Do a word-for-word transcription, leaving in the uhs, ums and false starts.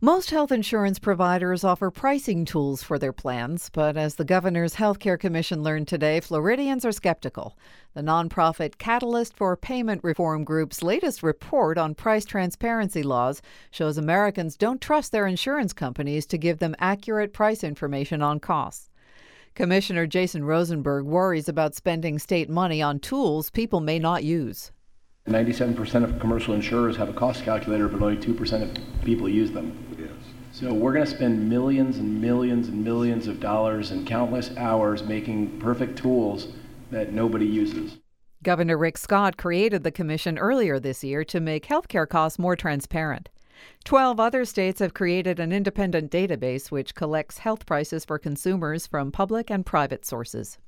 Most health insurance providers offer pricing tools for their plans, but as the Governor's Healthcare Commission learned today, Floridians are skeptical. The nonprofit Catalyst for Payment Reform Group's latest report on price transparency laws shows Americans don't trust their insurance companies to give them accurate price information on costs. Commissioner Jason Rosenberg worries about spending state money on tools people may not use. ninety-seven percent of commercial insurers have a cost calculator, but only two percent of people use them. Yes. So we're going to spend millions and millions and millions of dollars and countless hours making perfect tools that nobody uses. Governor Rick Scott created the commission earlier this year to make healthcare costs more transparent. Twelve other states have created an independent database which collects health prices for consumers from public and private sources.